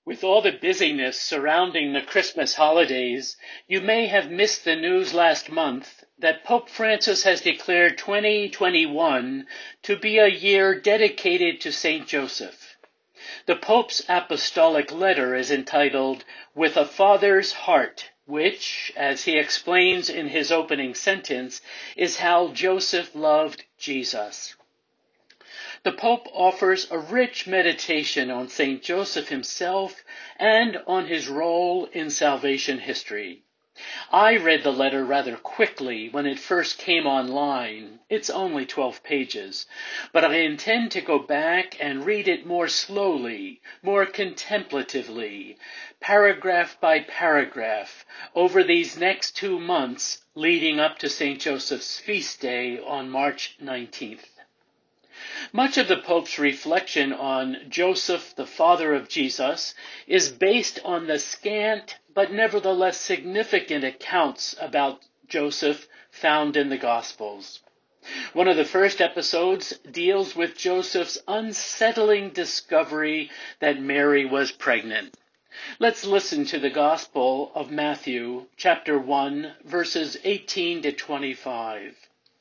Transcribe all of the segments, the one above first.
With all the busyness surrounding the Christmas holidays, you may have missed the news last month that Pope Francis has declared 2021 to be a year dedicated to Saint Joseph. The Pope's apostolic letter is entitled With a Father's Heart, which, as he explains in his opening sentence, is how Joseph loved Jesus. The Pope offers a rich meditation on St. Joseph himself and on his role in salvation history. I read the letter rather quickly when it first came online. It's only 12 pages, but I intend to go back and read it more slowly, more contemplatively, paragraph by paragraph, over these next 2 months leading up to St. Joseph's feast day on March 19th. Much of the Pope's reflection on Joseph, the father of Jesus, is based on the scant but nevertheless significant accounts about Joseph found in the Gospels. One of the first episodes deals with Joseph's unsettling discovery that Mary was pregnant. Let's listen to the Gospel of Matthew, chapter 1, verses 18 to 25.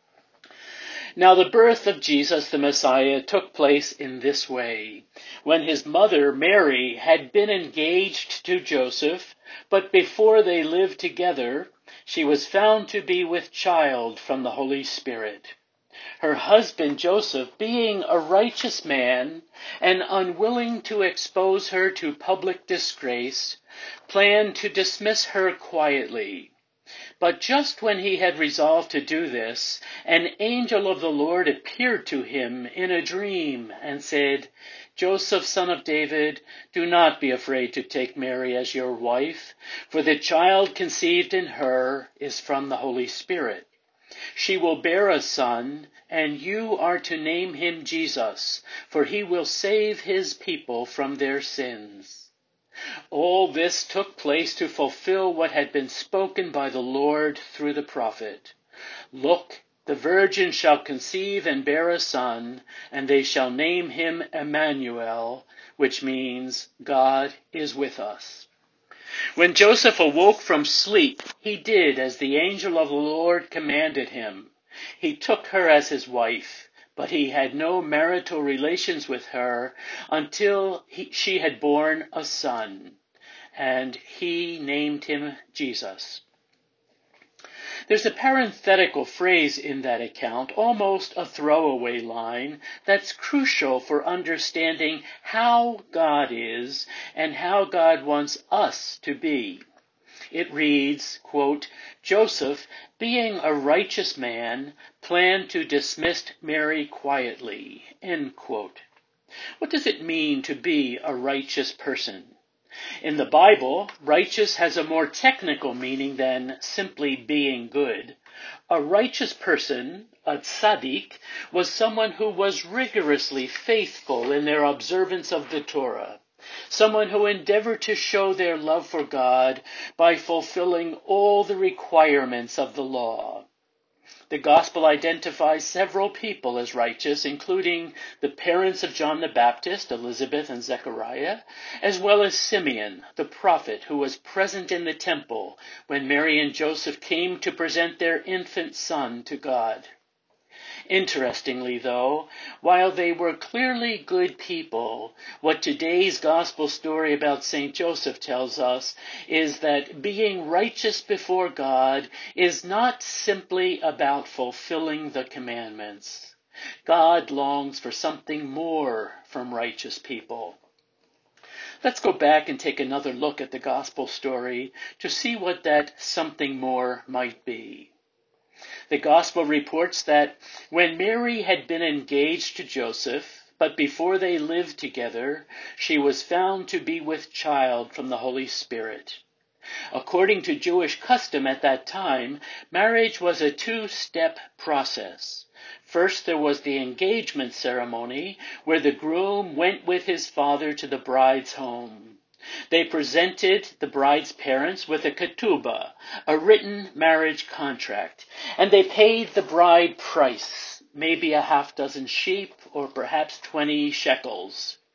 Now the birth of Jesus the Messiah took place in this way. When his mother, Mary, had been engaged to Joseph, but before they lived together, she was found to be with child from the Holy Spirit. Her husband Joseph, being a righteous man and unwilling to expose her to public disgrace, planned to dismiss her quietly. But just when he had resolved to do this, an angel of the Lord appeared to him in a dream and said, Joseph, son of David, do not be afraid to take Mary as your wife, for the child conceived in her is from the Holy Spirit. She will bear a son, and you are to name him Jesus, for he will save his people from their sins. All this took place to fulfill what had been spoken by the Lord through the prophet. Look, the virgin shall conceive and bear a son, and they shall name him Emmanuel, which means God is with us. When Joseph awoke from sleep, he did as the angel of the Lord commanded him. He took her as his wife, but he had no marital relations with her until she had borne a son, and he named him Jesus. There's a parenthetical phrase in that account, almost a throwaway line, that's crucial for understanding how God is and how God wants us to be. It reads, quote, Joseph, being a righteous man, planned to dismiss Mary quietly, end quote. What does it mean to be a righteous person? In the Bible, righteous has a more technical meaning than simply being good. A righteous person, a tzaddik, was someone who was rigorously faithful in their observance of the Torah. Someone who endeavored to show their love for God by fulfilling all the requirements of the law. The gospel identifies several people as righteous, including the parents of John the Baptist, Elizabeth and Zechariah, as well as Simeon, the prophet who was present in the temple when Mary and Joseph came to present their infant son to God. Interestingly, though, while they were clearly good people, what today's gospel story about St. Joseph tells us is that being righteous before God is not simply about fulfilling the commandments. God longs for something more from righteous people. Let's go back and take another look at the gospel story to see what that something more might be. The gospel reports that when Mary had been engaged to Joseph, but before they lived together, she was found to be with child from the Holy Spirit. According to Jewish custom at that time, marriage was a two-step process. First, there was the engagement ceremony, where the groom went with his father to the bride's home. They presented the bride's parents with a ketubah, a written marriage contract, and they paid the bride price, maybe a half dozen sheep or perhaps 20 shekels.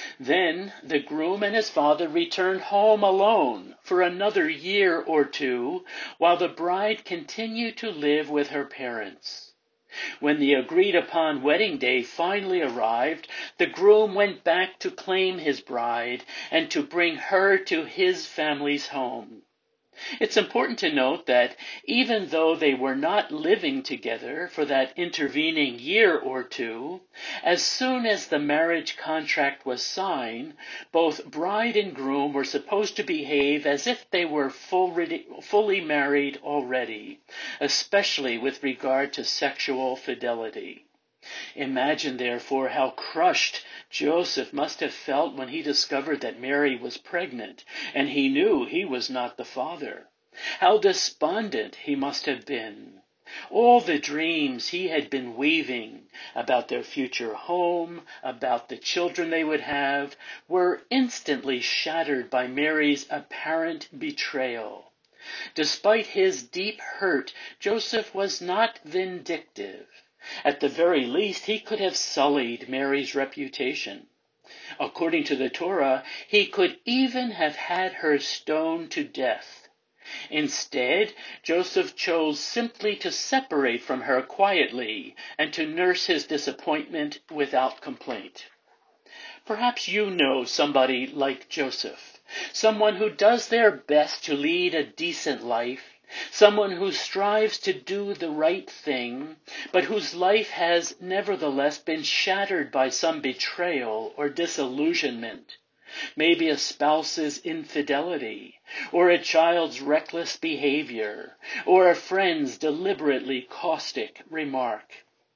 Then the groom and his father returned home alone for another year or two, while the bride continued to live with her parents. When the agreed-upon wedding day finally arrived, the groom went back to claim his bride and to bring her to his family's home. It's important to note that even though they were not living together for that intervening year or two, as soon as the marriage contract was signed, both bride and groom were supposed to behave as if they were fully married already, especially with regard to sexual fidelity. Imagine, therefore, how crushed Joseph must have felt when he discovered that Mary was pregnant, and he knew he was not the father. How despondent he must have been. All the dreams he had been weaving about their future home, about the children they would have, were instantly shattered by Mary's apparent betrayal. Despite his deep hurt, Joseph was not vindictive. At the very least, he could have sullied Mary's reputation. According to the Torah, he could even have had her stoned to death. Instead, Joseph chose simply to separate from her quietly and to nurse his disappointment without complaint. Perhaps you know somebody like Joseph, someone who does their best to lead a decent life, someone who strives to do the right thing, but whose life has nevertheless been shattered by some betrayal or disillusionment. Maybe a spouse's infidelity, or a child's reckless behavior, or a friend's deliberately caustic remark.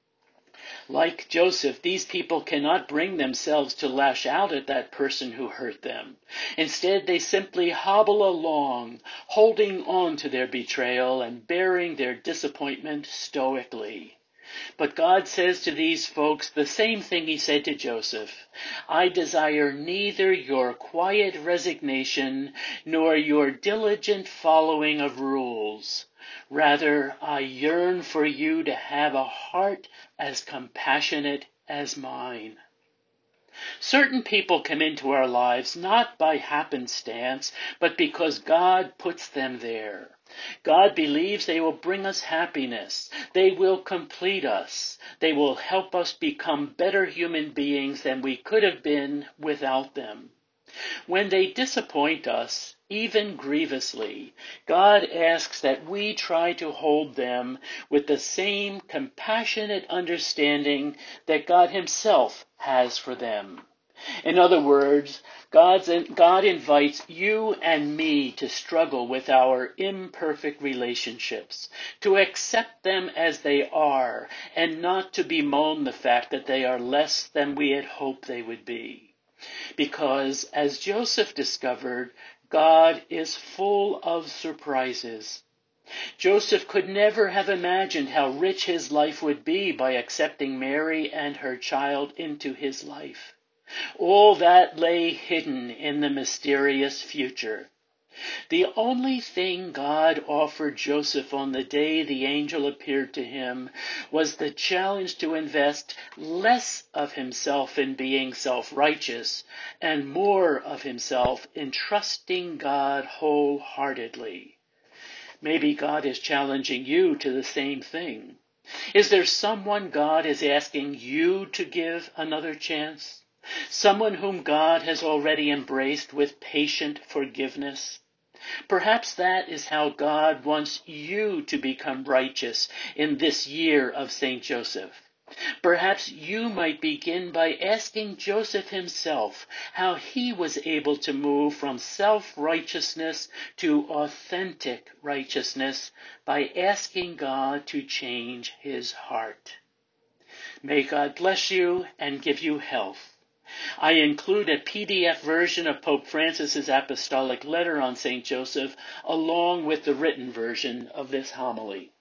Like Joseph, these people cannot bring themselves to lash out at that person who hurt them. Instead, they simply hobble along, holding on to their betrayal and bearing their disappointment stoically. But God says to these folks the same thing he said to Joseph. I desire neither your quiet resignation nor your diligent following of rules. Rather, I yearn for you to have a heart as compassionate as mine. Certain people come into our lives not by happenstance, but because God puts them there. God believes they will bring us happiness. They will complete us. They will help us become better human beings than we could have been without them. When they disappoint us, even grievously, God asks that we try to hold them with the same compassionate understanding that God himself has for them. In other words, God invites you and me to struggle with our imperfect relationships, to accept them as they are, and not to bemoan the fact that they are less than we had hoped they would be. Because, as Joseph discovered, God is full of surprises. Joseph could never have imagined how rich his life would be by accepting Mary and her child into his life. All that lay hidden in the mysterious future. The only thing God offered Joseph on the day the angel appeared to him was the challenge to invest less of himself in being self-righteous and more of himself in trusting God wholeheartedly. Maybe God is challenging you to the same thing. Is there someone God is asking you to give another chance? Someone whom God has already embraced with patient forgiveness? Perhaps that is how God wants you to become righteous in this year of St. Joseph. Perhaps you might begin by asking Joseph himself how he was able to move from self-righteousness to authentic righteousness by asking God to change his heart. May God bless you and give you health. I include a PDF version of Pope Francis's apostolic letter on St. Joseph along with the written version of this homily.